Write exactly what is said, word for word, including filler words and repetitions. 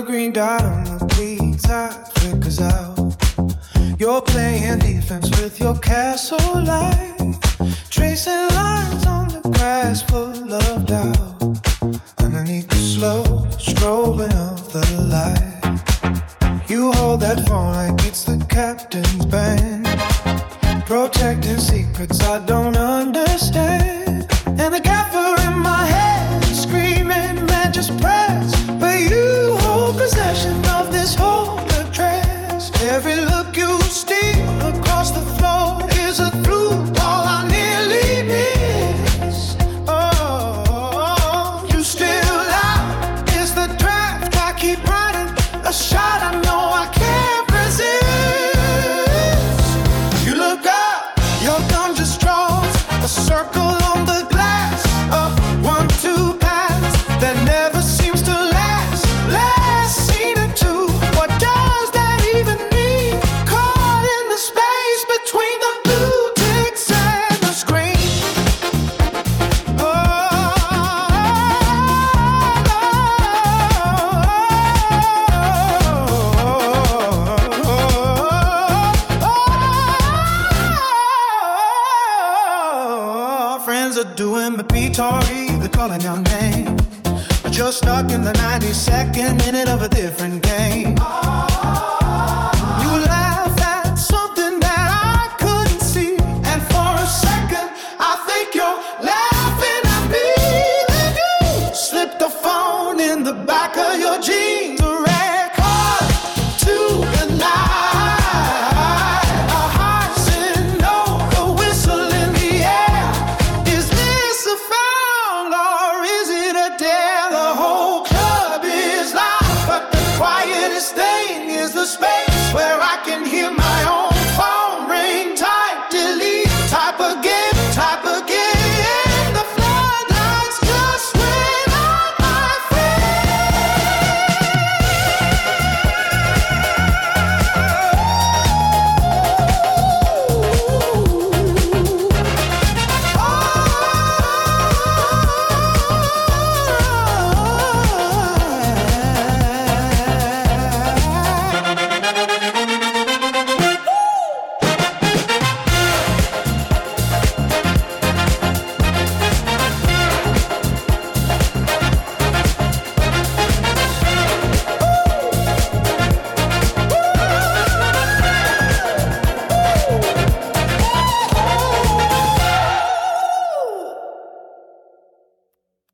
green dot on the bleed side flickers out. You're playing defense with your castle light, tracing lines on the grass full of doubt. Underneath the slow strobing of the light, you hold that phone like it's the captain's band, protecting secrets I don't understand. And the gaffer in my head screaming, man, just press. But you hold possession of this whole address. Every look you steal across the floor is a through ball I nearly missed. Oh, you still out? Is the draft? I keep running a shot I know I can't resist. You look up, your thumb just draws a circle on the glass, a one-two pass that never seems to last. Last seen it too. What does that even mean? Caught in the space between the blue ticks and the screen. Oh, friends are doing the P-Tardy, they're calling your name, but you're stuck in the ninety-second minute of a different game. You laugh at something that I couldn't see, and for a second I think you're laughing at me. Then you slip the phone in the back of your jeans.